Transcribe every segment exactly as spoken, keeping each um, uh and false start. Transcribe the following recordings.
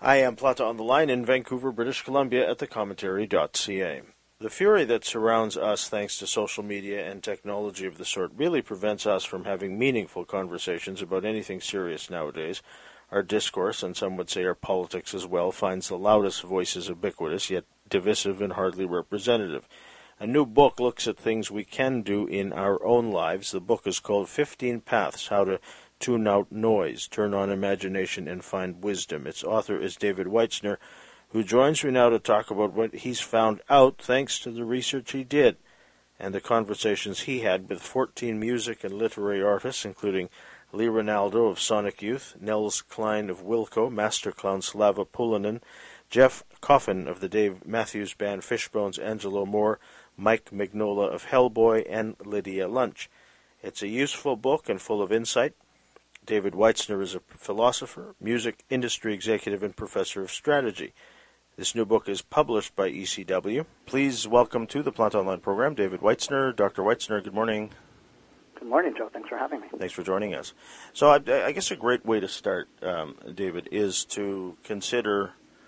I am Plata on the line in Vancouver, British Columbia at the commentary dot c a. The fury that surrounds us thanks to social media and technology of the sort really prevents us from having meaningful conversations about anything serious nowadays. Our discourse, and some would say our politics as well, finds the loudest voices ubiquitous, yet divisive and hardly representative. A new book looks at things we can do in our own lives. The book is called fifteen Paths, How to Tune Out Noise, Turn on Imagination, and Find Wisdom. Its author is David Weitzner, who joins me now to talk about what he's found out thanks to the research he did and the conversations he had with fourteen music and literary artists, including Lee Ranaldo of Sonic Youth, Nels Klein of Wilco, Master Clown Slava Pulinen, Jeff Coffin of the Dave Matthews Band Fishbones, Angelo Moore, Mike Mignola of Hellboy, and Lydia Lunch. It's a useful book and full of insight. David Weitzner is a philosopher, music industry executive, and professor of strategy. This new book is published by E C W. Please welcome to the Plant Online program David Weitzner. Doctor Weitzner, good morning. Good morning, Joe. Thanks for having me. Thanks for joining us. So I, I guess a great way to start, um, David, is to consider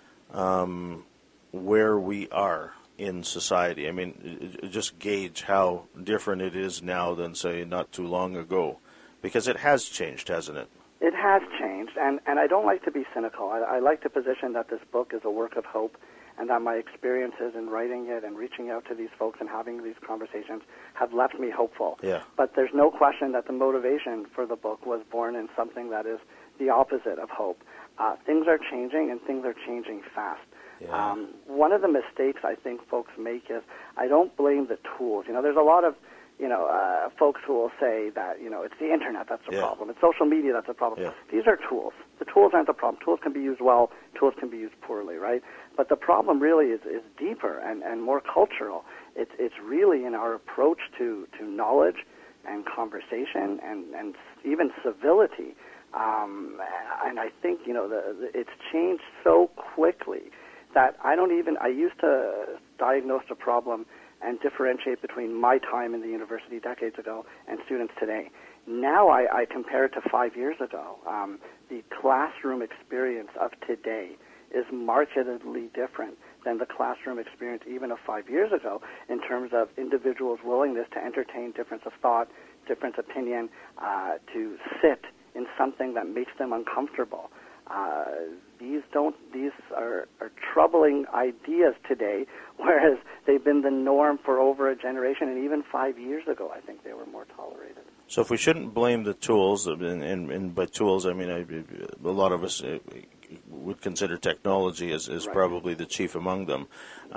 um, where we are in society. I mean, just gauge how different it is now than, say, not too long ago. Because it has changed, hasn't it? It has changed, and, and I don't like to be cynical. I, I like to position that this book is a work of hope, and that my experiences in writing it and reaching out to these folks and having these conversations have left me hopeful. Yeah. But there's no question that the motivation for the book was born in something that is the opposite of hope. Uh, things are changing, and things are changing fast. Yeah. Um, one of the mistakes I think folks make is I don't blame the tools. You know, there's a lot of you know, uh, folks who will say that, you know, it's the Internet that's the yeah. problem. It's social media that's the problem. Yeah. These are tools. The tools aren't the problem. Tools can be used well. Tools can be used poorly, right? But the problem really is, is deeper and, and more cultural. It's, it's really in our approach to, to knowledge and conversation and, and even civility. Um, and I think, you know, the, the, it's changed so quickly that I don't even, I used to diagnose the problem and differentiate between my time in the university decades ago and students today. Now I, I compare it to five years ago. Um, the classroom experience of today is markedly different than the classroom experience even of five years ago in terms of individuals' willingness to entertain difference of thought, difference of opinion, uh, to sit in something that makes them uncomfortable. Uh, these don't. These are, are troubling ideas today, whereas they've been the norm for over a generation, and even five years ago, I think they were more tolerated. So, if we shouldn't blame the tools, and, and, and by tools, I mean I, a lot of us uh, would consider technology as, as right. probably the chief among them.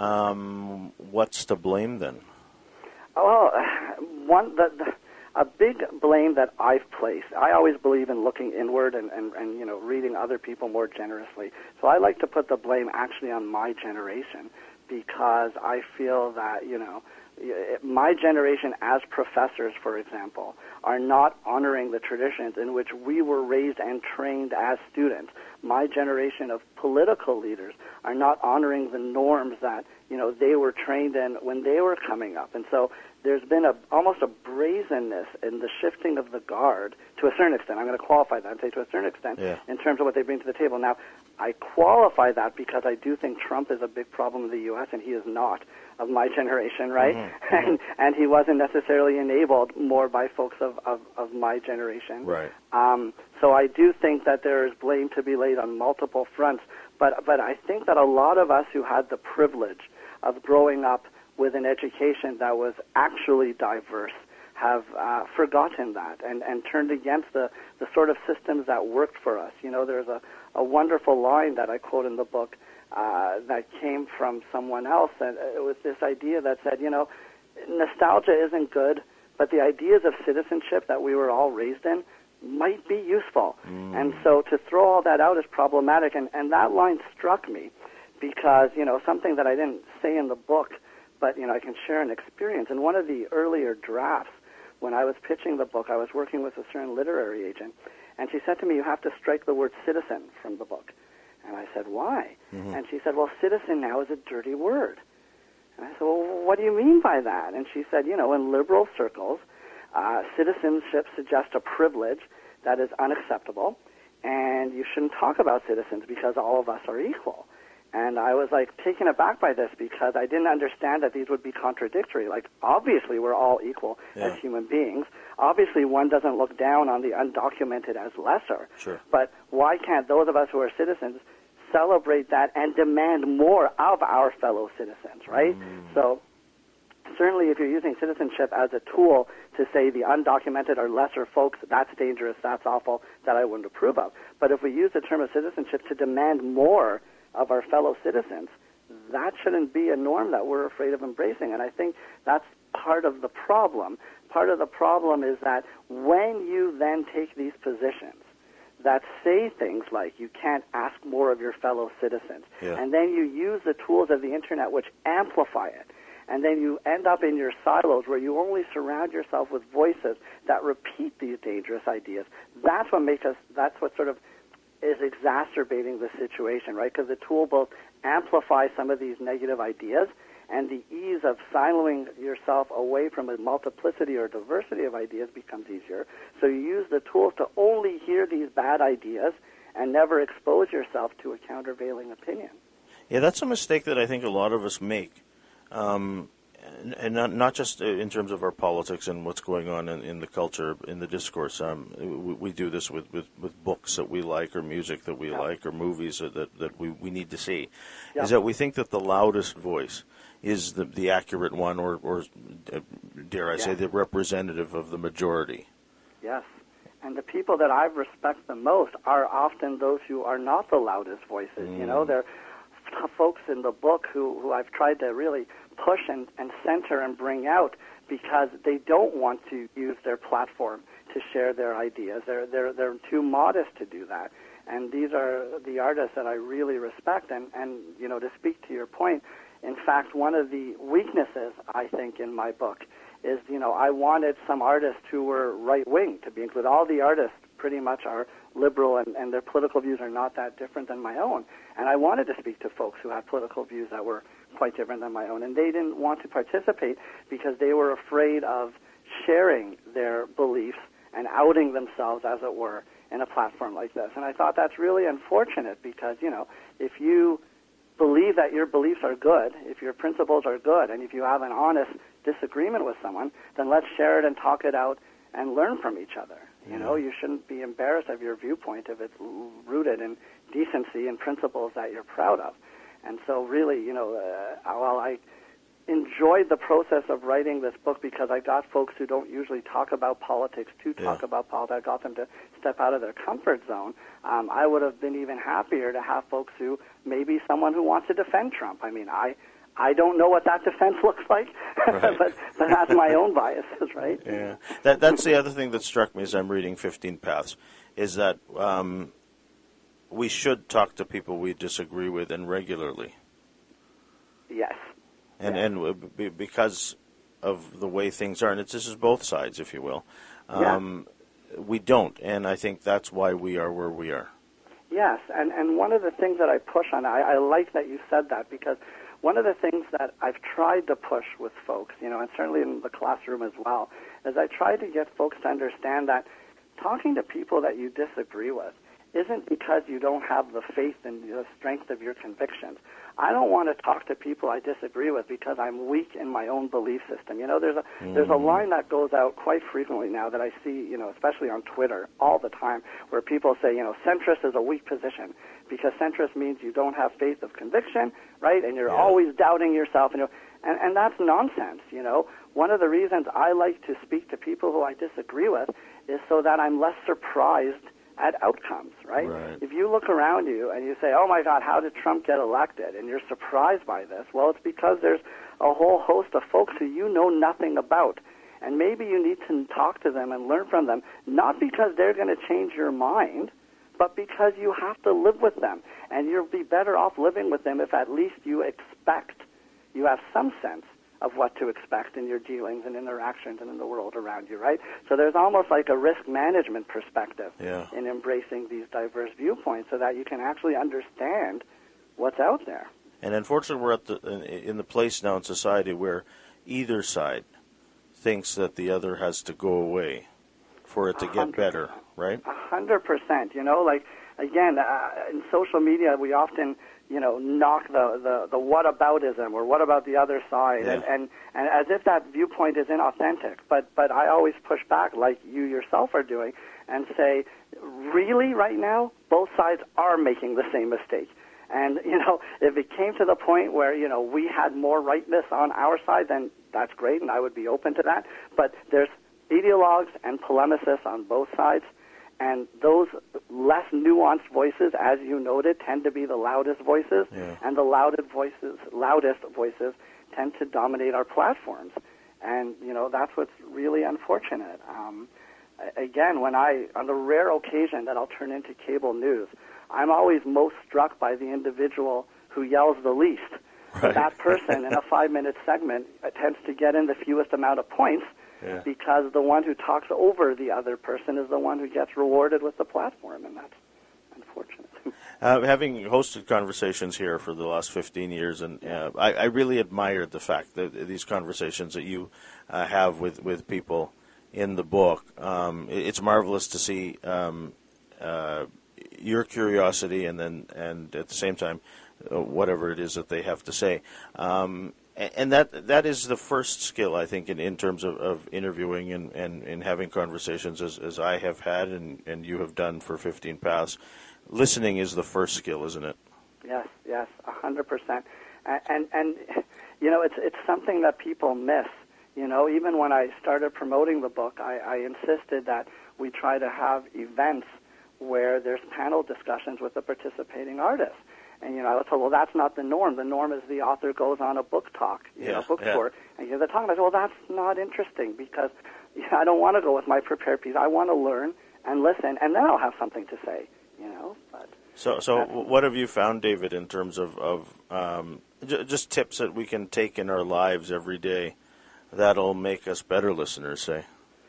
Um, what's to blame then? Well, one the. the A big blame that I've placed, I always believe in looking inward and, and, and, you know, reading other people more generously. So I like to put the blame actually on my generation because I feel that, you know, my generation as professors, for example, are not honoring the traditions in which we were raised and trained as students. My generation of political leaders are not honoring the norms that, you know, they were trained in when they were coming up. And so there's been a almost a brazenness in the shifting of the guard to a certain extent. I'm going to qualify that and say to a certain extent yeah. in terms of what they bring to the table. Now, I qualify that because I do think Trump is a big problem in the U S, and he is not of my generation, right? Mm-hmm. and and he wasn't necessarily enabled more by folks of, of, of my generation. Right. Um, so I do think that there is blame to be laid on multiple fronts. But but I think that a lot of us who had the privilege of growing up with an education that was actually diverse have uh, forgotten that and, and turned against the, the sort of systems that worked for us. You know, there's a, a wonderful line that I quote in the book uh, that came from someone else, and it was this idea that said, you know, nostalgia isn't good, but the ideas of citizenship that we were all raised in might be useful. Mm. And so to throw all that out is problematic, and, and that line struck me because, you know, something that I didn't say in the book, but, you know, I can share an experience. In one of the earlier drafts, when I was pitching the book, I was working with a certain literary agent, and she said to me, you have to strike the word citizen from the book. And I said, why? Mm-hmm. And she said, well, citizen now is a dirty word. And I said, well, what do you mean by that? And she said, you know, in liberal circles, uh, citizenship suggests a privilege that is unacceptable. and you shouldn't talk about citizens because all of us are equal. And I was like taken aback by this because I didn't understand that these would be contradictory. Like, obviously we're all equal yeah. as human beings. Obviously one doesn't look down on the undocumented as lesser. Sure. But why can't those of us who are citizens celebrate that and demand more of our fellow citizens, right? Mm. So certainly if you're using citizenship as a tool to say the undocumented are lesser folks, that's dangerous, that's awful, that I wouldn't approve of. But if we use the term of citizenship to demand more of our fellow citizens, that shouldn't be a norm that we're afraid of embracing. And I think that's part of the problem. Part of the problem is that when you then take these positions that say things like you can't ask more of your fellow citizens, yeah. and then you use the tools of the internet which amplify it, and then you end up in your silos where you only surround yourself with voices that repeat these dangerous ideas, that's what makes us, that's what sort of is exacerbating the situation, right? Because the tool both amplifies some of these negative ideas, and the ease of siloing yourself away from a multiplicity or diversity of ideas becomes easier. So you use the tools to only hear these bad ideas and never expose yourself to a countervailing opinion. Yeah, that's a mistake that I think a lot of us make. Um, and, and not, not just in terms of our politics and what's going on in, in the culture, in the discourse. Um, we, we do this with, with, with books that we like, or music that we yeah. like, or movies that, that we, we need to see, yeah. is that we think that the loudest voice is the, the accurate one, or, or uh, dare I yeah. say, the representative of the majority. Yes. And the people that I respect the most are often those who are not the loudest voices. Mm. You know, they're folks in the book who, who I've tried to really push and, and center and bring out because they don't want to use their platform to share their ideas. They're, they're, they're too modest to do that. And these are the artists that I really respect. And, and, you know, to speak to your point, in fact, one of the weaknesses, I think, in my book is, you know, I wanted some artists who were right-wing to be included. All the artists pretty much are liberal, and, and their political views are not that different than my own. And I wanted to speak to folks who had political views that were quite different than my own. And they didn't want to participate because they were afraid of sharing their beliefs and outing themselves, as it were, in a platform like this. And I thought that's really unfortunate because, you know, if you believe that your beliefs are good, if your principles are good, and if you have an honest disagreement with someone, then let's share it and talk it out and learn from each other. You know, you shouldn't be embarrassed of your viewpoint if it's rooted in decency and principles that you're proud of. And so really, you know, uh, while I enjoyed the process of writing this book because I got folks who don't usually talk about politics to talk yeah. about politics, I got them to step out of their comfort zone, um, I would have been even happier to have folks who, maybe someone who wants to defend Trump. I mean, I I don't know what that defense looks like, right. but, but that's my own biases, right? Yeah, that that's the other thing that struck me as I'm reading fifteen Paths, is that um, we should talk to people we disagree with, and regularly. Yes. And yes. and because of the way things are, and it's, this is both sides, if you will, um, yeah. we don't, and I think that's why we are where we are. Yes, and, and one of the things that I push on, I, I like that you said that, because one of the things that I've tried to push with folks, you know, and certainly in the classroom as well, is I try to get folks to understand that talking to people that you disagree with isn't because you don't have the faith and the strength of your convictions. I don't want to talk to people I disagree with because I'm weak in my own belief system. You know, there's a mm. there's a line that goes out quite frequently now that I see, you know, especially on Twitter all the time, where people say, you know, centrist is a weak position because centrist means you don't have faith of conviction, right? And you're yeah. always doubting yourself, and, you know, and and that's nonsense. You know, one of the reasons I like to speak to people who I disagree with is so that I'm less surprised at outcomes, right? right? If you look around you and you say, oh my God, how did Trump get elected? And you're surprised by this. Well, it's because there's a whole host of folks who you know nothing about. And maybe you need to talk to them and learn from them, not because they're going to change your mind, but because you have to live with them. And you'll be better off living with them if at least you expect, you have some sense of what to expect in your dealings and interactions and in the world around you, right? So there's almost like a risk management perspective yeah. in embracing these diverse viewpoints so that you can actually understand what's out there. And unfortunately, we're at the in the place now in society where either side thinks that the other has to go away for it to get better, right? A hundred percent. You know, like again, uh, in social media, we often, you know, knock the, the, the whataboutism or what about the other side, yeah. and, and, and as if that viewpoint is inauthentic. But, but I always push back, like you yourself are doing, and say, really, right now, both sides are making the same mistake. And, you know, if it came to the point where, you know, we had more rightness on our side, then that's great, and I would be open to that. But there's ideologues and polemicists on both sides, and those less nuanced voices, as you noted, tend to be the loudest voices, yeah. and the loudest voices, loudest voices tend to dominate our platforms. And, you know, that's what's really unfortunate. Um, again, when I, on the rare occasion that I'll turn into cable news, I'm always most struck by the individual who yells the least. Right. That person in a five-minute segment tends to get in the fewest amount of points, yeah. because the one who talks over the other person is the one who gets rewarded with the platform, and that's unfortunate. Uh, having hosted conversations here for the last fifteen years, and uh, I, I really admired the fact that these conversations that you uh, have with, with people in the book, um, it's marvelous to see um, uh, your curiosity and then and at the same time uh, whatever it is that they have to say. Um, and that that is the first skill, I think, in, in terms of, of interviewing and, and, and having conversations as, as I have had and, and you have done for fifteen Paths. Listening is the first skill, isn't it? Yes, yes, a hundred percent. And, and, you know, it's it's something that people miss. You know, even when I started promoting the book, I, I insisted that we try to have events where there's panel discussions with the participating artists. And, you know, I was told, well, that's not the norm. The norm is the author goes on a book talk, you yeah, know, book yeah. tour, and you hear the talk. And I said, well, that's not interesting because you know, I don't want to go with my prepared piece. I want to learn and listen, and then I'll have something to say, you know. But so, so what have you found, David, in terms of, of um, j- just tips that we can take in our lives every day that'll make us better listeners, say?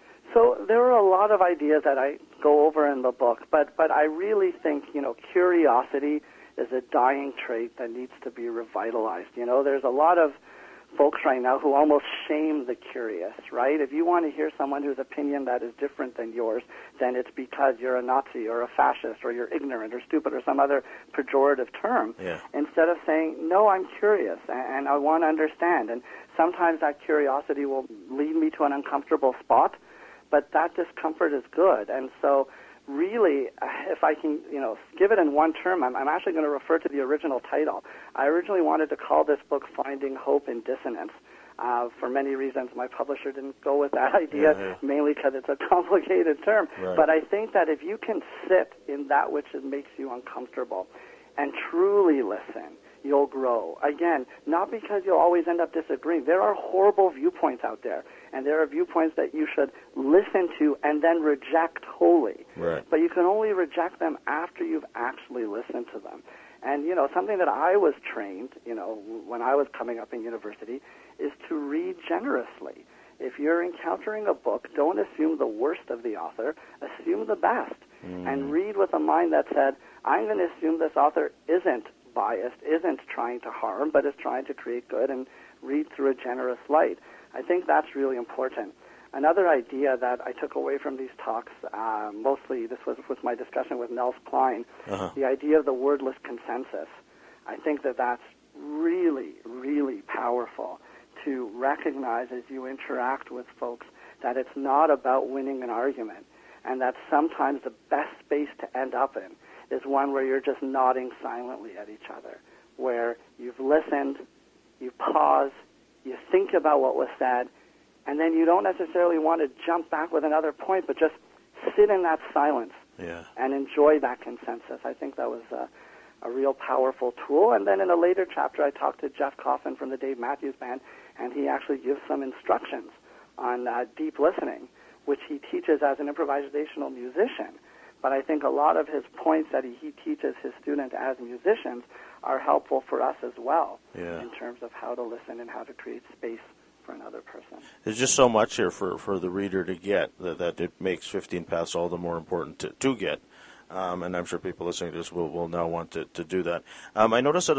So there are a lot of ideas that I go over in the book, but, but I really think, you know, curiosity is a dying trait that needs to be revitalized. You know, there's a lot of folks right now who almost shame the curious, right? If you want to hear someone whose opinion that is different than yours, then it's because you're a Nazi or a fascist or you're ignorant or stupid or some other pejorative term. Yeah. Instead of saying, no, I'm curious and I want to understand. And sometimes that curiosity will lead me to an uncomfortable spot, but that discomfort is good. And so really, if I can, you know, give it in one term, I'm, I'm actually going to refer to the original title. I originally wanted to call this book Finding Hope in Dissonance. Uh, for many reasons, my publisher didn't go with that idea, yeah, yeah. mainly because it's a complicated term. Right. But I think that if you can sit in that which makes you uncomfortable and truly listen, you'll grow. Again, not because you'll always end up disagreeing. There are horrible viewpoints out there, and there are viewpoints that you should listen to and then reject wholly. Right. But you can only reject them after you've actually listened to them. And, you know, something that I was trained, you know, when I was coming up in university, is to read generously. If you're encountering a book, don't assume the worst of the author, assume the best. Mm. And read with a mind that said, I'm going to assume this author isn't biased, isn't trying to harm, but is trying to create good, and read through a generous light. I think that's really important. Another idea that I took away from these talks, uh, mostly this was with my discussion with Nels Klein, uh-huh. the idea of the wordless consensus. I think that that's really, really powerful to recognize as you interact with folks that it's not about winning an argument, and that sometimes the best space to end up in is one where you're just nodding silently at each other, where you've listened, you pause, you think about what was said, and then you don't necessarily want to jump back with another point, but just sit in that silence yeah. and enjoy that consensus. I think that was a, a real powerful tool. And then in a later chapter, I talked to Jeff Coffin from the Dave Matthews Band, and he actually gives some instructions on uh, deep listening, which he teaches as an improvisational musician. But I think a lot of his points that he, he teaches his students as musicians are helpful for us as well yeah. in terms of how to listen and how to create space for another person. There's just so much here for, for the reader to get that, that it makes fifteen Paths all the more important to, to get. Um, and I'm sure people listening to this will, will now want to, to do that. Um, I noticed that,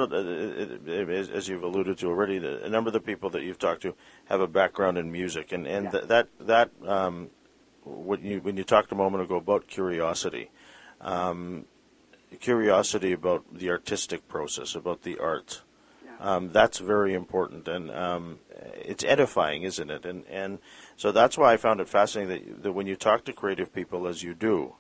uh, as you've alluded to already, that a number of the people that you've talked to have a background in music. And, and yeah. th- that, that um, when you when you talked a moment ago about curiosity, um, curiosity about the artistic process, about the art. Yeah. Um, that's very important, and um, it's edifying, isn't it? And and so that's why I found it fascinating that, that when you talk to creative people, as you do,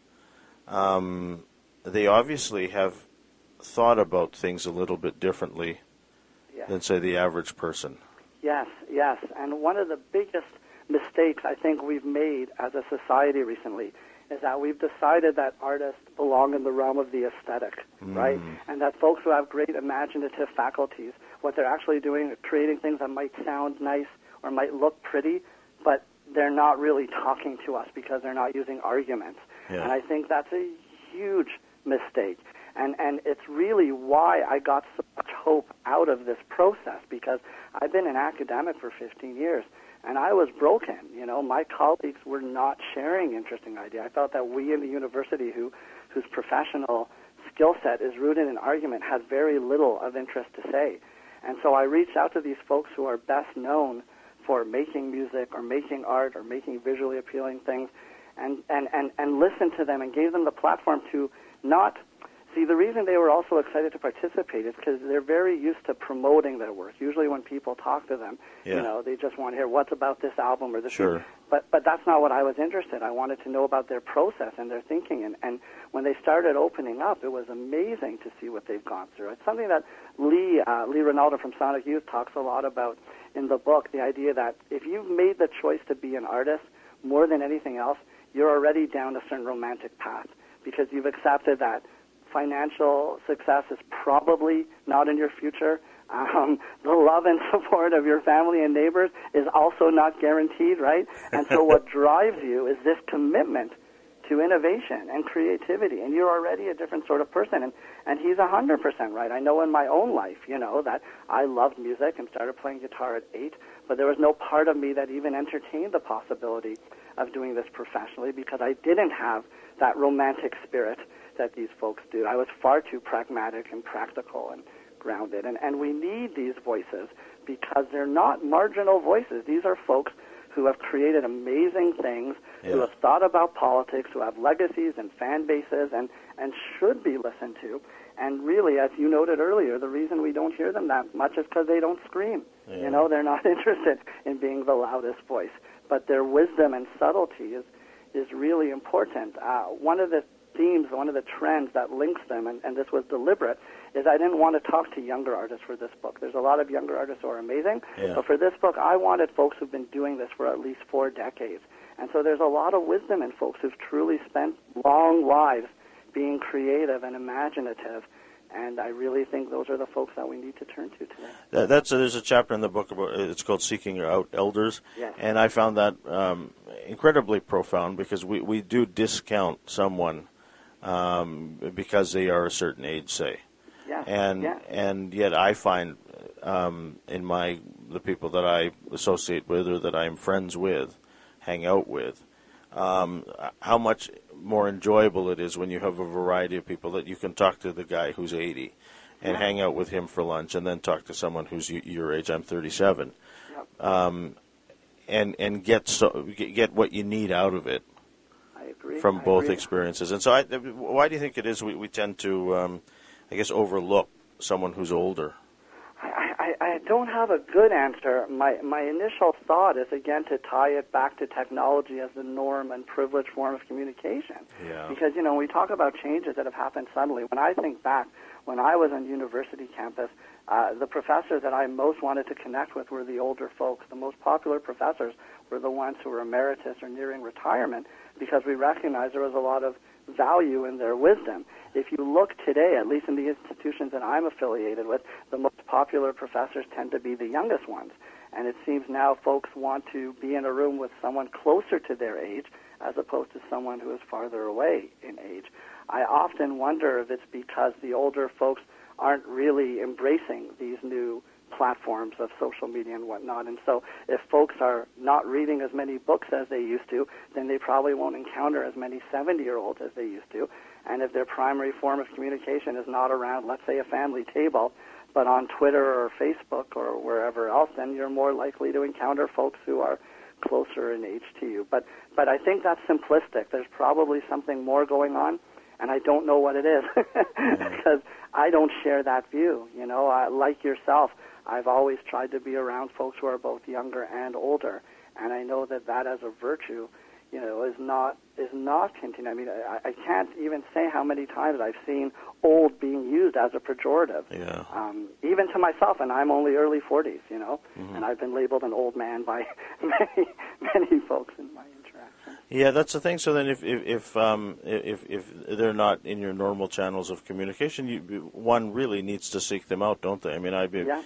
um, they obviously have thought about things a little bit differently Yes. than, say, the average person. Yes, yes. And one of the biggest mistakes I think we've made as a society recently is that we've decided that artists belong in the realm of the aesthetic, Mm. right? And that folks who have great imaginative faculties, what they're actually doing is creating things that might sound nice or might look pretty, but they're not really talking to us because they're not using arguments. Yeah. And I think that's a huge mistake. And and it's really why I got so much hope out of this process, because I've been an academic for fifteen years, and I was broken. You know, my colleagues were not sharing interesting ideas. I felt that we in the university, who whose professional skill set is rooted in argument, had very little of interest to say. And so I reached out to these folks who are best known for making music or making art or making visually appealing things, and, and, and, and listened to them and gave them the platform to not... See, the reason they were also excited to participate is because they're very used to promoting their work. Usually when people talk to them, Yeah. you know, they just want to hear what's about this album or this. Sure. But but that's not what I was interested in. I wanted to know about their process and their thinking. And, and when they started opening up, it was amazing to see what they've gone through. It's something that Lee, uh, Lee Ronaldo from Sonic Youth talks a lot about in the book, the idea that if you've made the choice to be an artist, more than anything else, you're already down a certain romantic path because you've accepted that financial success is probably not in your future. Um, the love and support of your family and neighbors is also not guaranteed, right? And so what drives you is this commitment to innovation and creativity, and you're already a different sort of person. And, and he's one hundred percent right. I know in my own life, you know, that I loved music and started playing guitar at eight, but there was no part of me that even entertained the possibility of doing this professionally because I didn't have that romantic spirit that these folks do. I was far too pragmatic and practical and grounded. And, and we need these voices because they're not marginal voices. These are folks who have created amazing things, Yeah. who have thought about politics, who have legacies and fan bases and, and should be listened to. And really, as you noted earlier, the reason we don't hear them that much is because they don't scream. Yeah. You know, they're not interested in being the loudest voice. But their wisdom and subtlety is, is really important. Uh, one of the themes, one of the trends that links them, and, and this was deliberate, is I didn't want to talk to younger artists for this book. There's a lot of younger artists who are amazing, Yeah. but for this book, I wanted folks who've been doing this for at least four decades. And so there's a lot of wisdom in folks who've truly spent long lives being creative and imaginative, and I really think those are the folks that we need to turn to today. That, that's uh, there's a chapter in the book about it's called Seeking Out Elders, Yes. and I found that um, incredibly profound because we, we do discount someone um, because they are a certain age, say, Yes. and yes. and yet I find um, in my the people that I associate with or that I am friends with, hang out with, um, how much more enjoyable it is when you have a variety of people that you can talk to the guy who's eighty and Yeah. hang out with him for lunch and then talk to someone who's y- your age. I'm thirty-seven. Yep. Um, and and get so get get what you need out of it I agree. from I both agree. experiences. And so, I, why do you think it is we, we tend to, um, I guess, overlook someone who's older? I, I, I don't have a good answer. My my initial thought is, again, to tie it back to technology as the norm and privileged form of communication. Yeah. Because, you know, we talk about changes that have happened suddenly. When I think back, when I was on university campus, uh, the professors that I most wanted to connect with were the older folks. The most popular professors were the ones who were emeritus or nearing retirement because we recognized there was a lot of value in their wisdom. If you look today, at least in the institutions that I'm affiliated with, the most popular professors tend to be the youngest ones. And it seems now folks want to be in a room with someone closer to their age as opposed to someone who is farther away in age. I often wonder if it's because the older folks aren't really embracing these new platforms of social media and whatnot. And so if folks are not reading as many books as they used to, then they probably won't encounter as many seventy-year-olds as they used to. And if their primary form of communication is not around, let's say, a family table, but on Twitter or Facebook or wherever else, then you're more likely to encounter folks who are closer in age to you. But but I think that's simplistic. There's probably something more going on. and I don't know what it is because I don't share that view. You know, I, like yourself, I've always tried to be around folks who are both younger and older, and I know that that as a virtue, you know, is not is not continuing. I mean, I, I can't even say how many times I've seen old being used as a pejorative. Yeah. Um, even to myself, and I'm only early forties, you know, Mm-hmm. and I've been labeled an old man by many many folks in my interaction. Yeah, that's the thing. So then, if if if, um, if if they're not in your normal channels of communication, you, one really needs to seek them out, don't they? I mean, I Yeah.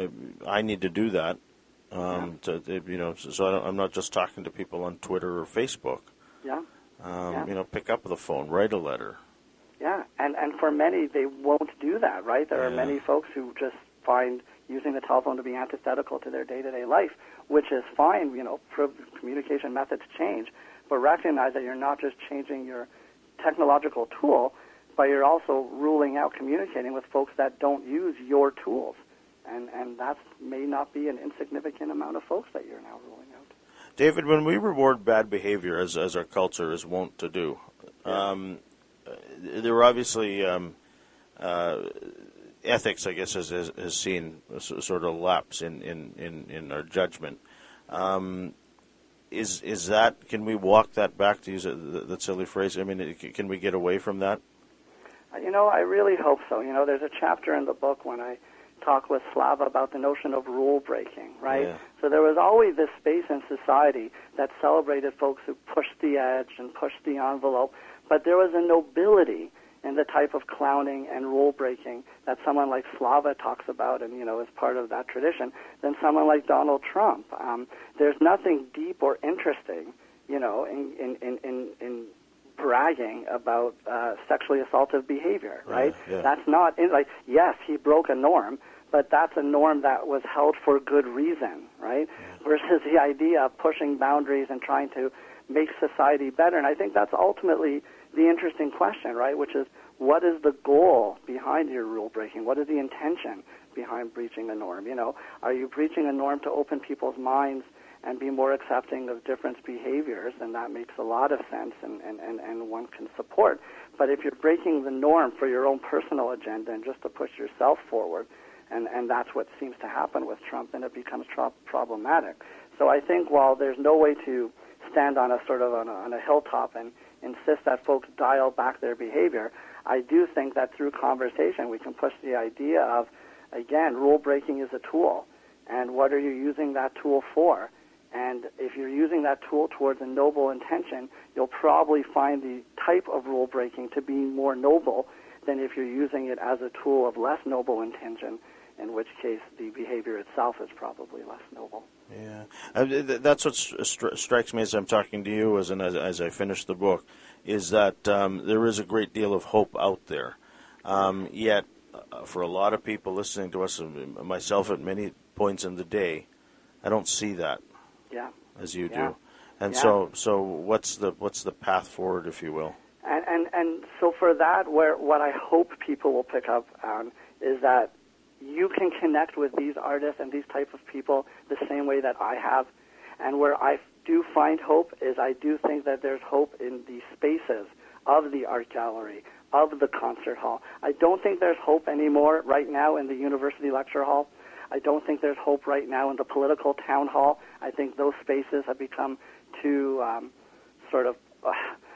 I need to do that. Um, yeah. to, you know, so I don't, I'm not just talking to people on Twitter or Facebook. Yeah. Um, yeah. You know, pick up the phone, write a letter. Yeah, and and for many, they won't do that, right? There yeah. are many folks who just find using the telephone to be antithetical to their day-to-day life, which is fine. You know, communication methods change, but recognize that you're not just changing your technological tool, but you're also ruling out communicating with folks that don't use your tools. And and that may not be an insignificant amount of folks that you're now ruling out. David, when we reward bad behavior, as as our culture is wont to do, yeah. um, there are obviously um, uh, ethics, I guess, has, has, has seen a sort of lapse in, in, in, in our judgment. Um, is is that, can we walk that back, to use that, that silly phrase? I mean, can we get away from that? You know, I really hope so. You know, there's a chapter in the book when I talk with Slava about the notion of rule breaking, right? Yeah. So there was always this space in society that celebrated folks who pushed the edge and pushed the envelope, but there was a nobility in the type of clowning and rule breaking that someone like Slava talks about and, you know, is part of that tradition than someone like Donald Trump. Um, there's nothing deep or interesting, you know, in, in, in, in, in bragging about uh, sexually assaultive behavior, right? Yeah, yeah. That's not, in, like, yes, he broke a norm, but that's a norm that was held for good reason, right? Yeah. Versus the idea of pushing boundaries and trying to make society better. And I think that's ultimately the interesting question, right? Which is, what is the goal behind your rule breaking? What is the intention behind breaching a norm? You know, are you breaching a norm to open people's minds and be more accepting of different behaviors? And that makes a lot of sense and, and, and, and one can support. But if you're breaking the norm for your own personal agenda and just to push yourself forward, and, and that's what seems to happen with Trump, then it becomes tro- problematic. So I think while there's no way to stand on a sort of on a, on a hilltop and insist that folks dial back their behavior, I do think that through conversation we can push the idea of, again, rule breaking is a tool, and what are you using that tool for? And if you're using that tool towards a noble intention, you'll probably find the type of rule breaking to be more noble than if you're using it as a tool of less noble intention, in which case the behavior itself is probably less noble. Yeah, uh, th- that's what stri- strikes me as I'm talking to you, as, and as, as I finish the book, is that um, there is a great deal of hope out there. Um, yet, uh, for a lot of people listening to us, uh, myself at many points in the day, I don't see that. Yeah. As you yeah. do, and yeah. so so what's the what's the path forward, if you will? And and and so for that, where what I hope people will pick up on is that you can connect with these artists and these type of people the same way that I have, and where I do find hope is I do think that there's hope in the spaces of the art gallery, of the concert hall. I don't think there's hope anymore right now in the university lecture hall. I don't think there's hope right now in the political town hall. I think those spaces have become too um, sort of uh,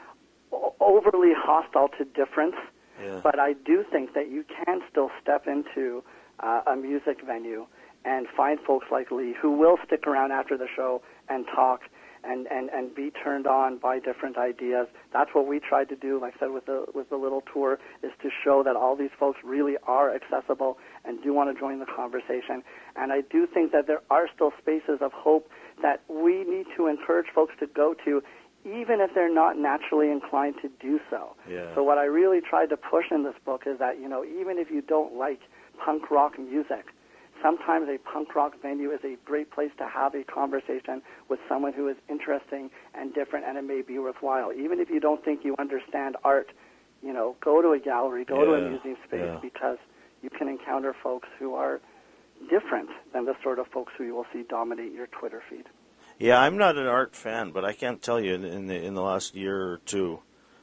overly hostile to difference. Yeah. But I do think that you can still step into uh, a music venue and find folks like Lee who will stick around after the show and talk and, and, and be turned on by different ideas. That's what we tried to do, like I said, with the with the little tour, is to show that all these folks really are accessible and do want to join the conversation. And I do think that there are still spaces of hope that we need to encourage folks to go to, even if they're not naturally inclined to do so. Yeah. So what I really tried to push in this book is that, you know, even if you don't like punk rock music, sometimes a punk rock venue is a great place to have a conversation with someone who is interesting and different, and it may be worthwhile. Even if you don't think you understand art, you know, go to a gallery, go yeah, to a museum space, yeah. because you can encounter folks who are different than the sort of folks who you will see dominate your Twitter feed. Yeah, I'm not an art fan, but I can't tell you in, in the in the last year or two,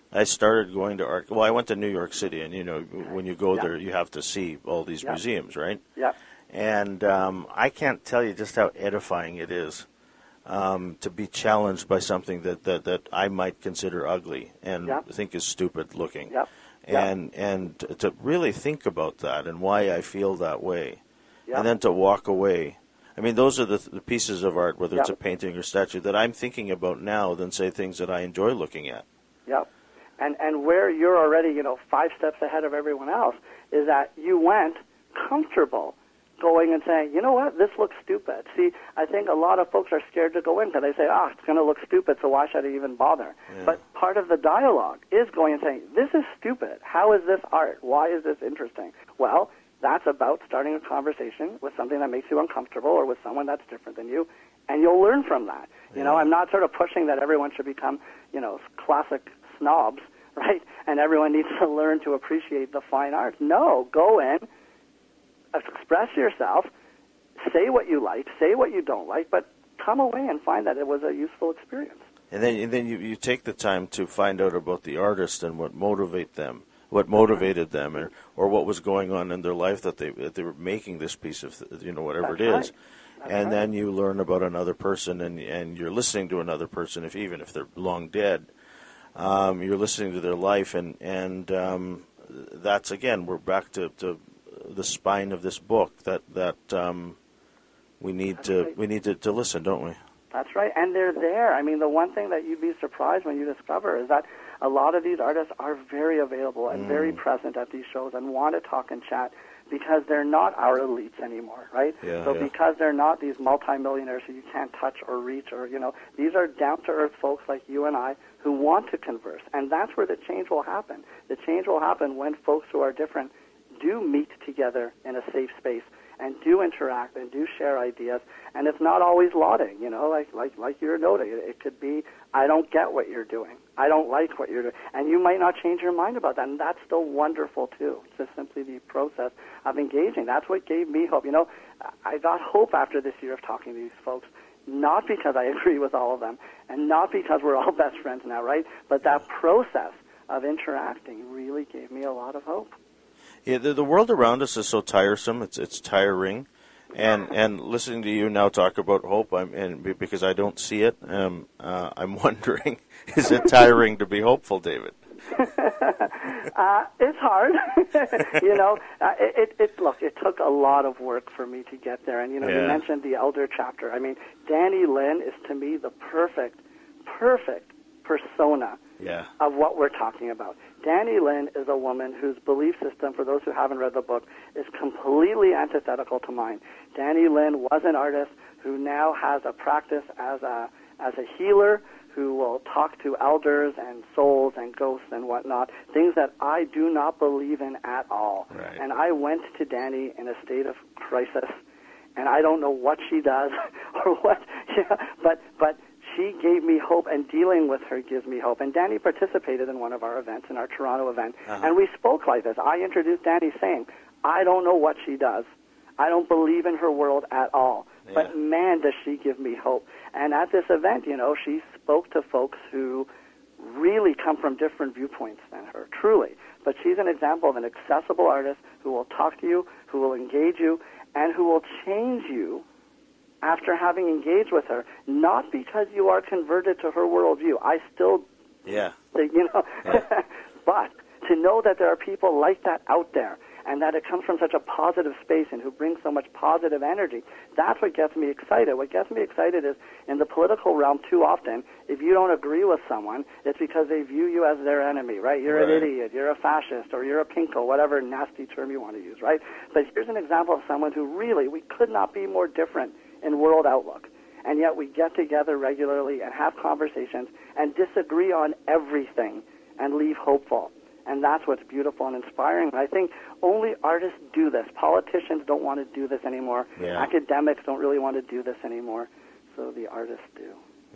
I started going to art. Well, I went to New York City, and you know, when you go yeah. there, you have to see all these yeah. museums, right? Yeah. And um, I can't tell you just how edifying it is um, to be challenged by something that, that, that I might consider ugly and yeah. think is stupid looking. Yeah. And yeah. and to really think about that and why I feel that way, yeah. and then to walk away. I mean, those are the, the pieces of art, whether yeah. it's a painting or statue, that I'm thinking about now than, say, things that I enjoy looking at. Yeah. And and where you're already, you know, five steps ahead of everyone else is that you went comfortable going and saying, you know what, this looks stupid. See, I think a lot of folks are scared to go in because they say, ah, oh, it's going to look stupid, so why should I even bother? Yeah. But part of the dialogue is going and saying, this is stupid. How is this art? Why is this interesting? Well, that's about starting a conversation with something that makes you uncomfortable or with someone that's different than you, and you'll learn from that. You yeah. know, I'm not sort of pushing that everyone should become, you know, classic snobs, right? And everyone needs to learn to appreciate the fine arts. No, go in, express yourself, say what you like, say what you don't like, but come away and find that it was a useful experience. And then, and then you, you take the time to find out about the artist and what motivate them, what motivated them, or, or what was going on in their life that they that they were making this piece of, you know, whatever That's it is. Right. That's and right. then you learn about another person, and and you're listening to another person, if even if they're long dead. Um, you're listening to their life, and and um, that's again we're back to, to the spine of this book that that um, we need that's to right. we need to, to listen, don't we? That's right, and they're there. I mean, the one thing that you'd be surprised when you discover is that a lot of these artists are very available and mm. very present at these shows and want to talk and chat because they're not our elites anymore, right? Yeah, so yeah. because they're not these multimillionaires who you can't touch or reach or, you know, these are down-to-earth folks like you and I who want to converse, and that's where the change will happen. The change will happen when folks who are different do meet together in a safe space and do interact and do share ideas, and it's not always lauding, you know, like like like you're noting. It, it could be, I don't get what you're doing. I don't like what you're doing. And you might not change your mind about that, and that's still wonderful, too. It's just simply the process of engaging. That's what gave me hope. You know, I got hope after this year of talking to these folks, not because I agree with all of them, and not because we're all best friends now, right? But that process of interacting really gave me a lot of hope. Yeah, the, the world around us is so tiresome. It's it's tiring, and and listening to you now talk about hope, I'm and because I don't see it, um, uh, I'm wondering, is it tiring to be hopeful, David? uh, it's hard, you know. Uh, it, it, it look, it took a lot of work for me to get there, and you know, yeah. you mentioned the elder chapter. I mean, Danny Lin is to me the perfect, perfect persona yeah. of what we're talking about. Danny Lin is a woman whose belief system, for those who haven't read the book, is completely antithetical to mine. Danny Lin was an artist who now has a practice as a as a healer who will talk to elders and souls and ghosts and whatnot, things that I do not believe in at all. Right. And I went to Danny in a state of crisis, and I don't know what she does or what, yeah, but but she gave me hope, and dealing with her gives me hope. And Danny participated in one of our events, in our Toronto event, uh-huh. and we spoke like this. I introduced Danny saying, I don't know what she does. I don't believe in her world at all. Yeah. But man, does she give me hope. And at this event, you know, she spoke to folks who really come from different viewpoints than her, truly. But she's an example of an accessible artist who will talk to you, who will engage you, and who will change you after having engaged with her, not because you are converted to her worldview. I still, yeah, think, you know, yeah. but to know that there are people like that out there, and that it comes from such a positive space and who brings so much positive energy, that's what gets me excited. What gets me excited is, in the political realm, too often, if you don't agree with someone, it's because they view you as their enemy, right? You're right. an idiot, you're a fascist, or you're a pinko, whatever nasty term you want to use, right? But here's an example of someone who really, we could not be more different in world outlook, and yet we get together regularly and have conversations and disagree on everything and leave hopeful. And that's what's beautiful and inspiring. And I think only artists do this. Politicians don't want to do this anymore. Yeah. Academics don't really want to do this anymore. So the artists do.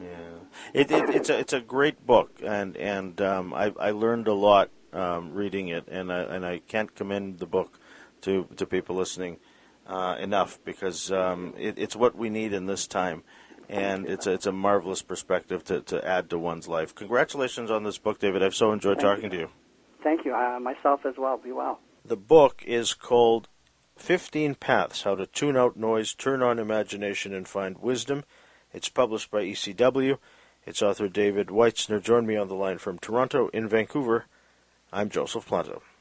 Yeah, it, it, it's a it's a great book, and and um, I I learned a lot um, reading it, and I and I can't commend the book to to people listening uh, enough, because um, it, it's what we need in this time. and it's a, it's a marvelous perspective to, to add to one's life. Congratulations on this book, David. I've so enjoyed Thank talking you. to you. Thank you. Uh, myself as well. Be well. The book is called fifteen Paths, How to Tune Out Noise, Turn On Imagination, and Find Wisdom. It's published by E C W. Its author, David Weitzner, joined me on the line from Toronto. In Vancouver, I'm Joseph Planta.